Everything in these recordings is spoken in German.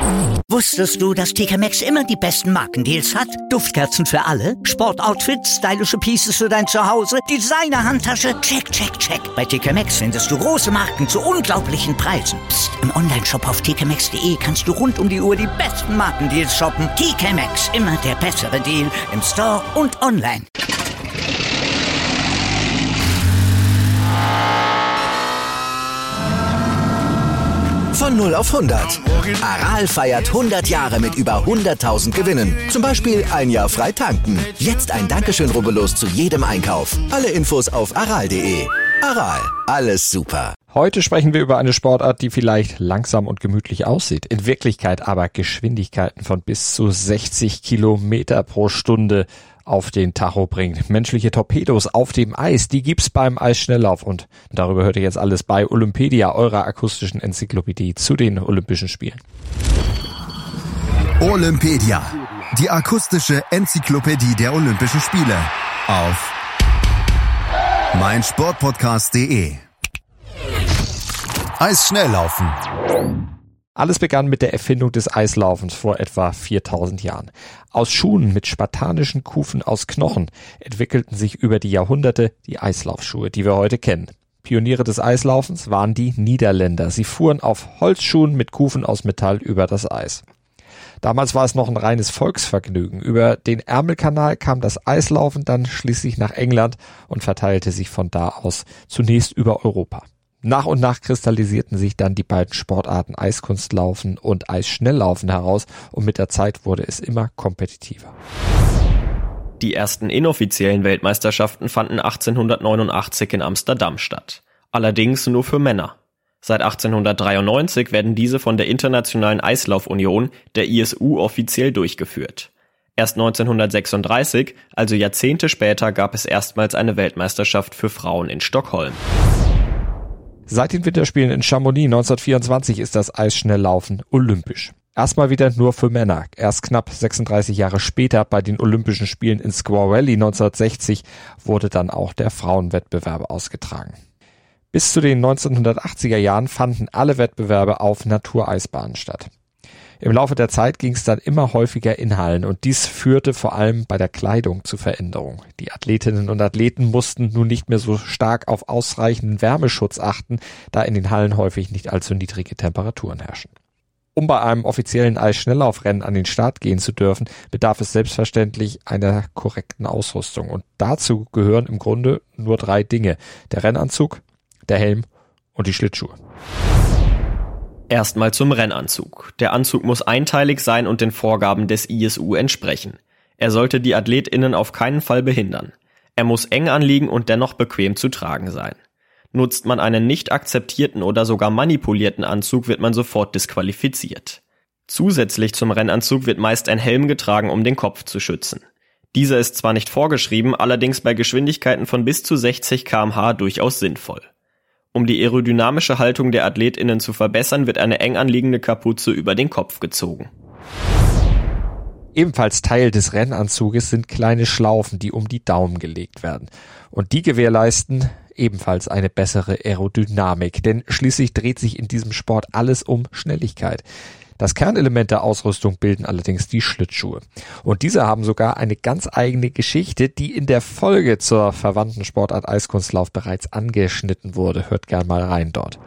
Wusstest du, dass TK Maxx immer die besten Markendeals hat? Duftkerzen für alle, Sportoutfits, stylische Pieces für dein Zuhause, Designer-Handtasche, check, check, check. Bei TK Maxx findest du große Marken zu unglaublichen Preisen. Psst. Im Onlineshop auf tkmaxx.de kannst du rund um die Uhr die besten Markendeals shoppen. TK Maxx, immer der bessere Deal im Store und online. Von 0 auf 100. Aral feiert 100 Jahre mit über 100.000 Gewinnen. Zum Beispiel ein Jahr frei tanken. Jetzt ein Dankeschön, rubbellos zu jedem Einkauf. Alle Infos auf aral.de. Aral, alles super. Heute sprechen wir über eine Sportart, die vielleicht langsam und gemütlich aussieht, in Wirklichkeit aber Geschwindigkeiten von bis zu 60 Kilometer pro Stunde auf den Tacho bringt. Menschliche Torpedos auf dem Eis, die gibt's beim Eisschnelllauf und darüber hört ihr jetzt alles bei Olympedia, eurer akustischen Enzyklopädie zu den Olympischen Spielen. Olympedia, die akustische Enzyklopädie der Olympischen Spiele auf meinsportpodcast.de. Eisschnelllaufen. Alles begann mit der Erfindung des Eislaufens vor etwa 4000 Jahren. Aus Schuhen mit spartanischen Kufen aus Knochen entwickelten sich über die Jahrhunderte die Eislaufschuhe, die wir heute kennen. Pioniere des Eislaufens waren die Niederländer. Sie fuhren auf Holzschuhen mit Kufen aus Metall über das Eis. Damals war es noch ein reines Volksvergnügen. Über den Ärmelkanal kam das Eislaufen dann schließlich nach England und verteilte sich von da aus zunächst über Europa. Nach und nach kristallisierten sich dann die beiden Sportarten Eiskunstlaufen und Eisschnelllaufen heraus und mit der Zeit wurde es immer kompetitiver. Die ersten inoffiziellen Weltmeisterschaften fanden 1889 in Amsterdam statt. Allerdings nur für Männer. Seit 1893 werden diese von der Internationalen Eislaufunion, der ISU, offiziell durchgeführt. Erst 1936, also Jahrzehnte später, gab es erstmals eine Weltmeisterschaft für Frauen in Stockholm. Seit den Winterspielen in Chamonix 1924 ist das Eisschnelllaufen olympisch. Erstmal wieder nur für Männer. Erst knapp 36 Jahre später bei den Olympischen Spielen in Squaw Valley 1960 wurde dann auch der Frauenwettbewerb ausgetragen. Bis zu den 1980er Jahren fanden alle Wettbewerbe auf Natureisbahnen statt. Im Laufe der Zeit ging es dann immer häufiger in Hallen und dies führte vor allem bei der Kleidung zu Veränderungen. Die Athletinnen und Athleten mussten nun nicht mehr so stark auf ausreichenden Wärmeschutz achten, da in den Hallen häufig nicht allzu niedrige Temperaturen herrschen. Um bei einem offiziellen Eisschnelllaufrennen an den Start gehen zu dürfen, bedarf es selbstverständlich einer korrekten Ausrüstung und dazu gehören im Grunde nur 3 Dinge: der Rennanzug, der Helm und die Schlittschuhe. Erstmal zum Rennanzug. Der Anzug muss einteilig sein und den Vorgaben des ISU entsprechen. Er sollte die AthletInnen auf keinen Fall behindern. Er muss eng anliegen und dennoch bequem zu tragen sein. Nutzt man einen nicht akzeptierten oder sogar manipulierten Anzug, wird man sofort disqualifiziert. Zusätzlich zum Rennanzug wird meist ein Helm getragen, um den Kopf zu schützen. Dieser ist zwar nicht vorgeschrieben, allerdings bei Geschwindigkeiten von bis zu 60 km/h durchaus sinnvoll. Um die aerodynamische Haltung der AthletInnen zu verbessern, wird eine eng anliegende Kapuze über den Kopf gezogen. Ebenfalls Teil des Rennanzuges sind kleine Schlaufen, die um die Daumen gelegt werden. Und die gewährleisten ebenfalls eine bessere Aerodynamik, denn schließlich dreht sich in diesem Sport alles um Schnelligkeit. Das Kernelement der Ausrüstung bilden allerdings die Schlittschuhe. Und diese haben sogar eine ganz eigene Geschichte, die in der Folge zur verwandten Sportart Eiskunstlauf bereits angeschnitten wurde. Hört gern mal rein dort.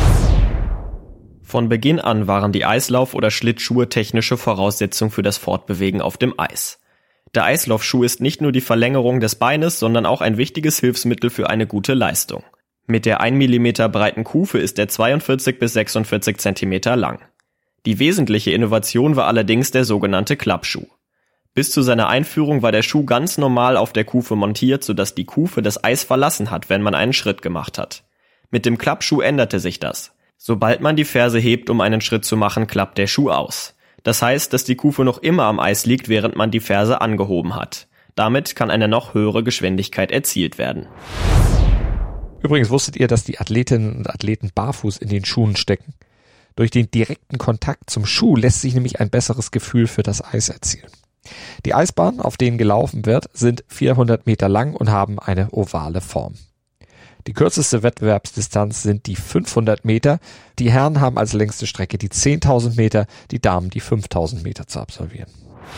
Von Beginn an waren die Eislauf- oder Schlittschuhe technische Voraussetzung für das Fortbewegen auf dem Eis. Der Eislaufschuh ist nicht nur die Verlängerung des Beines, sondern auch ein wichtiges Hilfsmittel für eine gute Leistung. Mit der 1 mm breiten Kufe ist er 42 bis 46 cm lang. Die wesentliche Innovation war allerdings der sogenannte Klappschuh. Bis zu seiner Einführung war der Schuh ganz normal auf der Kufe montiert, sodass die Kufe das Eis verlassen hat, wenn man einen Schritt gemacht hat. Mit dem Klappschuh änderte sich das. Sobald man die Ferse hebt, um einen Schritt zu machen, klappt der Schuh aus. Das heißt, dass die Kufe noch immer am Eis liegt, während man die Ferse angehoben hat. Damit kann eine noch höhere Geschwindigkeit erzielt werden. Übrigens wusstet ihr, dass die Athletinnen und Athleten barfuß in den Schuhen stecken? Durch den direkten Kontakt zum Schuh lässt sich nämlich ein besseres Gefühl für das Eis erzielen. Die Eisbahnen, auf denen gelaufen wird, sind 400 Meter lang und haben eine ovale Form. Die kürzeste Wettbewerbsdistanz sind die 500 Meter. Die Herren haben als längste Strecke die 10.000 Meter, die Damen die 5.000 Meter zu absolvieren.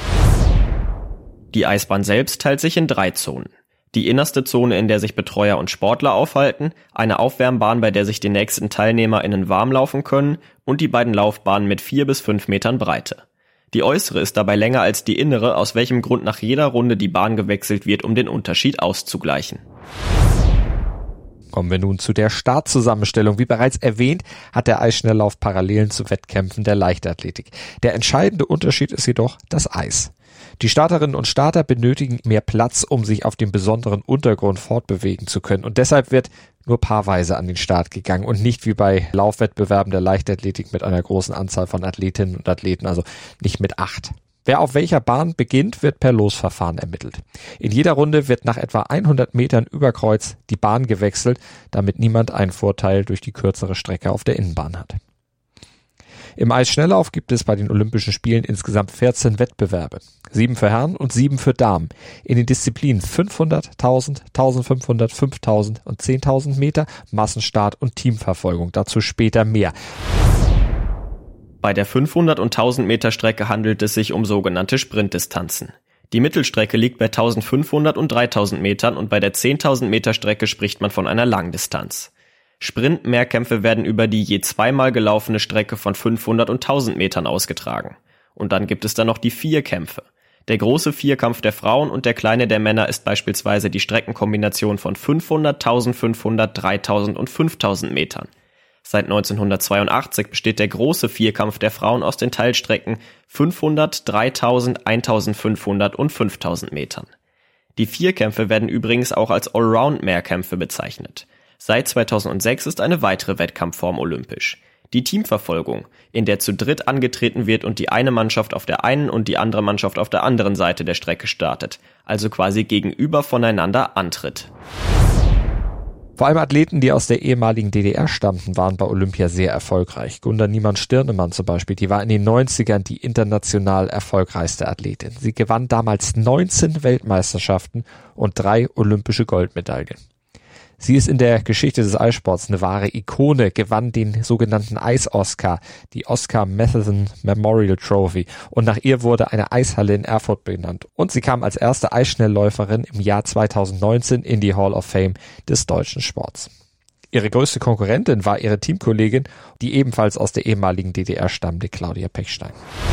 Die Eisbahn selbst teilt sich in 3 Zonen. Die innerste Zone, in der sich Betreuer und Sportler aufhalten, eine Aufwärmbahn, bei der sich die nächsten TeilnehmerInnen warm laufen können und die beiden Laufbahnen mit 4 bis 5 Metern Breite. Die äußere ist dabei länger als die innere, aus welchem Grund nach jeder Runde die Bahn gewechselt wird, um den Unterschied auszugleichen. Kommen wir nun zu der Startzusammenstellung. Wie bereits erwähnt, hat der Eisschnelllauf Parallelen zu Wettkämpfen der Leichtathletik. Der entscheidende Unterschied ist jedoch das Eis. Die Starterinnen und Starter benötigen mehr Platz, um sich auf dem besonderen Untergrund fortbewegen zu können. Und deshalb wird nur paarweise an den Start gegangen und nicht wie bei Laufwettbewerben der Leichtathletik mit einer großen Anzahl von Athletinnen und Athleten, also nicht mit 8. Wer auf welcher Bahn beginnt, wird per Losverfahren ermittelt. In jeder Runde wird nach etwa 100 Metern über Kreuz die Bahn gewechselt, damit niemand einen Vorteil durch die kürzere Strecke auf der Innenbahn hat. Im Eisschnelllauf gibt es bei den Olympischen Spielen insgesamt 14 Wettbewerbe. 7 für Herren und 7 für Damen. In den Disziplinen 500, 1000, 1500, 5000 und 10.000 Meter, Massenstart und Teamverfolgung. Dazu später mehr. Bei der 500 und 1000 Meter Strecke handelt es sich um sogenannte Sprintdistanzen. Die Mittelstrecke liegt bei 1500 und 3000 Metern und bei der 10.000 Meter Strecke spricht man von einer Langdistanz. Sprint-Mehrkämpfe werden über die je zweimal gelaufene Strecke von 500 und 1000 Metern ausgetragen. Und dann gibt es da noch die Vierkämpfe. Der große Vierkampf der Frauen und der kleine der Männer ist beispielsweise die Streckenkombination von 500, 1500, 3000 und 5000 Metern. Seit 1982 besteht der große Vierkampf der Frauen aus den Teilstrecken 500, 3000, 1500 und 5000 Metern. Die Vierkämpfe werden übrigens auch als Allround-Mehrkämpfe bezeichnet. Seit 2006 ist eine weitere Wettkampfform olympisch. Die Teamverfolgung, in der zu dritt angetreten wird und die eine Mannschaft auf der einen und die andere Mannschaft auf der anderen Seite der Strecke startet, also quasi gegenüber voneinander antritt. Vor allem Athleten, die aus der ehemaligen DDR stammten, waren bei Olympia sehr erfolgreich. Gunda Niemann-Stirnemann zum Beispiel, die war in den 90ern die international erfolgreichste Athletin. Sie gewann damals 19 Weltmeisterschaften und 3 olympische Goldmedaillen. Sie ist in der Geschichte des Eissports eine wahre Ikone, gewann den sogenannten Eis-Oscar, die Oscar Matheson Memorial Trophy, und nach ihr wurde eine Eishalle in Erfurt benannt. Und sie kam als erste Eisschnellläuferin im Jahr 2019 in die Hall of Fame des deutschen Sports. Ihre größte Konkurrentin war ihre Teamkollegin, die ebenfalls aus der ehemaligen DDR stammte, Claudia Pechstein.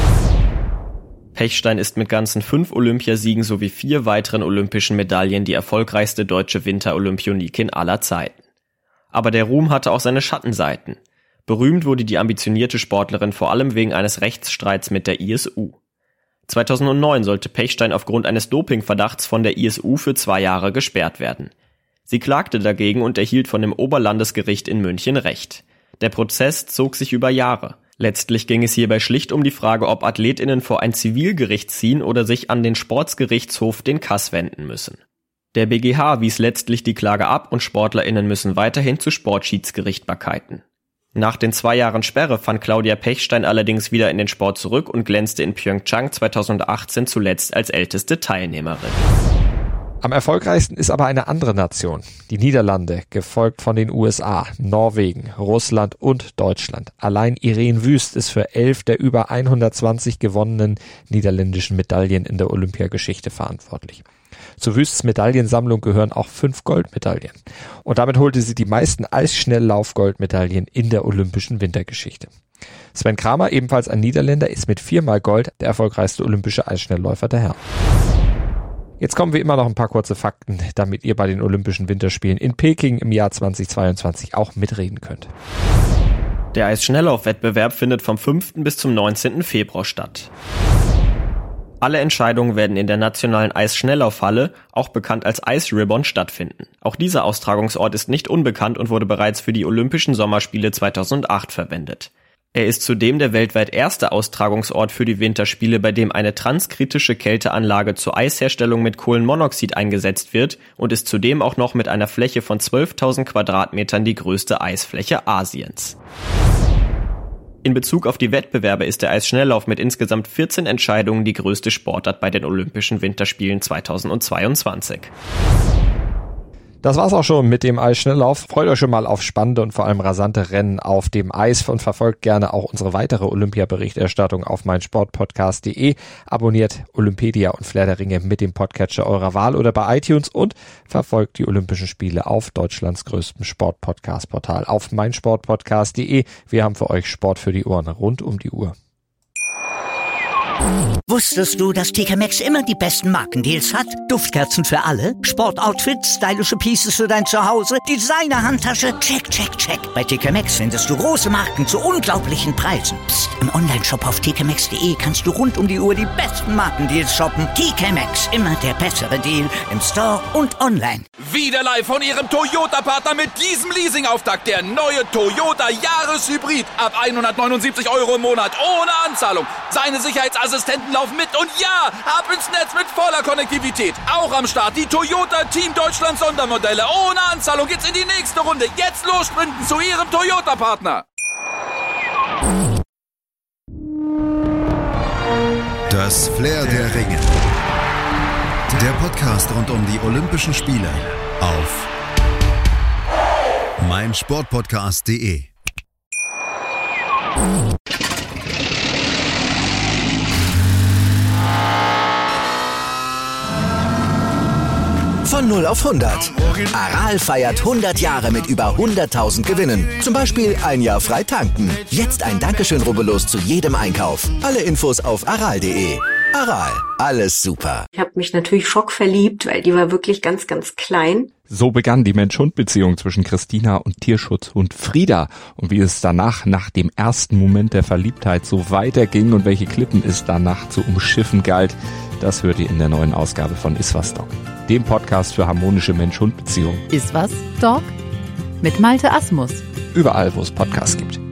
Pechstein ist mit ganzen 5 Olympiasiegen sowie 4 weiteren olympischen Medaillen die erfolgreichste deutsche Winter-Olympionikin aller Zeiten. Aber der Ruhm hatte auch seine Schattenseiten. Berühmt wurde die ambitionierte Sportlerin vor allem wegen eines Rechtsstreits mit der ISU. 2009 sollte Pechstein aufgrund eines Dopingverdachts von der ISU für 2 Jahre gesperrt werden. Sie klagte dagegen und erhielt von dem Oberlandesgericht in München Recht. Der Prozess zog sich über Jahre. Letztlich ging es hierbei schlicht um die Frage, ob AthletInnen vor ein Zivilgericht ziehen oder sich an den Sportsgerichtshof, den Kass, wenden müssen. Der BGH wies letztlich die Klage ab und SportlerInnen müssen weiterhin zu Sportschiedsgerichtbarkeiten. Nach den 2 Jahren Sperre fand Claudia Pechstein allerdings wieder in den Sport zurück und glänzte in Pyeongchang 2018 zuletzt als älteste Teilnehmerin. Am erfolgreichsten ist aber eine andere Nation, die Niederlande, gefolgt von den USA, Norwegen, Russland und Deutschland. Allein Irene Wüst ist für 11 der über 120 gewonnenen niederländischen Medaillen in der Olympiageschichte verantwortlich. Zu Wüsts Medaillensammlung gehören auch 5 Goldmedaillen. Und damit holte sie die meisten Eisschnelllauf-Goldmedaillen in der olympischen Wintergeschichte. Sven Kramer, ebenfalls ein Niederländer, ist mit 4-mal Gold der erfolgreichste olympische Eisschnellläufer der Herren. Jetzt kommen wir immer noch ein paar kurze Fakten, damit ihr bei den Olympischen Winterspielen in Peking im Jahr 2022 auch mitreden könnt. Der Eisschnelllauf-Wettbewerb findet vom 5. bis zum 19. Februar statt. Alle Entscheidungen werden in der nationalen Eisschnelllaufhalle, auch bekannt als Ice Ribbon, stattfinden. Auch dieser Austragungsort ist nicht unbekannt und wurde bereits für die Olympischen Sommerspiele 2008 verwendet. Er ist zudem der weltweit erste Austragungsort für die Winterspiele, bei dem eine transkritische Kälteanlage zur Eisherstellung mit Kohlenmonoxid eingesetzt wird und ist zudem auch noch mit einer Fläche von 12.000 Quadratmetern die größte Eisfläche Asiens. In Bezug auf die Wettbewerbe ist der Eisschnelllauf mit insgesamt 14 Entscheidungen die größte Sportart bei den Olympischen Winterspielen 2022. Das war's auch schon mit dem Eisschnelllauf. Freut euch schon mal auf spannende und vor allem rasante Rennen auf dem Eis und verfolgt gerne auch unsere weitere Olympia-Berichterstattung auf meinsportpodcast.de. Abonniert Olympedia und Flair der Ringe mit dem Podcatcher eurer Wahl oder bei iTunes und verfolgt die Olympischen Spiele auf Deutschlands größtem Sport-Podcast-Portal auf meinsportpodcast.de. Wir haben für euch Sport für die Ohren rund um die Uhr. Wusstest du, dass TK Maxx immer die besten Markendeals hat? Duftkerzen für alle, Sportoutfits, stylische Pieces für dein Zuhause, Designer-Handtasche, check, check, check. Bei TK Maxx findest du große Marken zu unglaublichen Preisen. Psst. Im Onlineshop auf tkmaxx.de kannst du rund um die Uhr die besten Markendeals shoppen. TK Maxx, immer der bessere Deal im Store und online. Wieder live von Ihrem Toyota-Partner mit diesem Leasing-Auftakt. Der neue Toyota Jahreshybrid. Ab 179 € im Monat ohne Anzahlung. Seine Sicherheitsassistenten laufen mit und ja, ab ins Netz mit voller Konnektivität. Auch am Start die Toyota Team Deutschland Sondermodelle. Ohne Anzahlung geht's in die nächste Runde. Jetzt los sprinten zu Ihrem Toyota-Partner. Das Flair der Ringe. Der Podcast rund um die Olympischen Spiele auf meinsportpodcast.de. Von 0 auf 100. Aral feiert 100 Jahre mit über 100.000 Gewinnen. Zum Beispiel ein Jahr frei tanken. Jetzt ein Dankeschön, rubbellos zu jedem Einkauf. Alle Infos auf aral.de. Aral, alles super. Ich habe mich natürlich schockverliebt, weil die war wirklich ganz, ganz klein. So begann die Mensch-Hund-Beziehung zwischen Christina und Tierschutzhund Frieda. Und wie es danach, nach dem ersten Moment der Verliebtheit, so weiterging und welche Klippen es danach zu umschiffen galt, das hört ihr in der neuen Ausgabe von Iswas Dog, dem Podcast für harmonische Mensch-Hund-Beziehungen. Iswas Dog? Mit Malte Asmus. Überall, wo es Podcasts gibt.